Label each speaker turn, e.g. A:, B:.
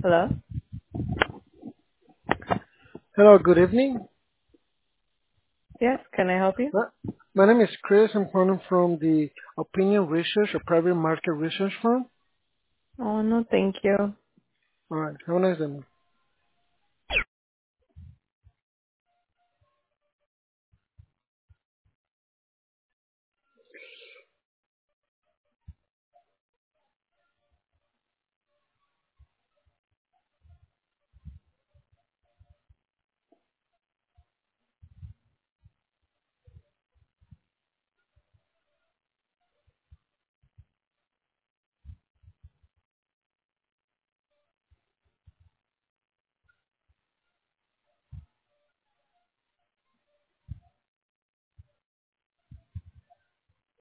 A: Hello?
B: Hello, good evening.
A: Yes, can I help you?
B: My my name is Chris. I'm calling from the Opinion Research, a private market research firm.
A: Oh, no, thank you.
B: All right. Have a nice day.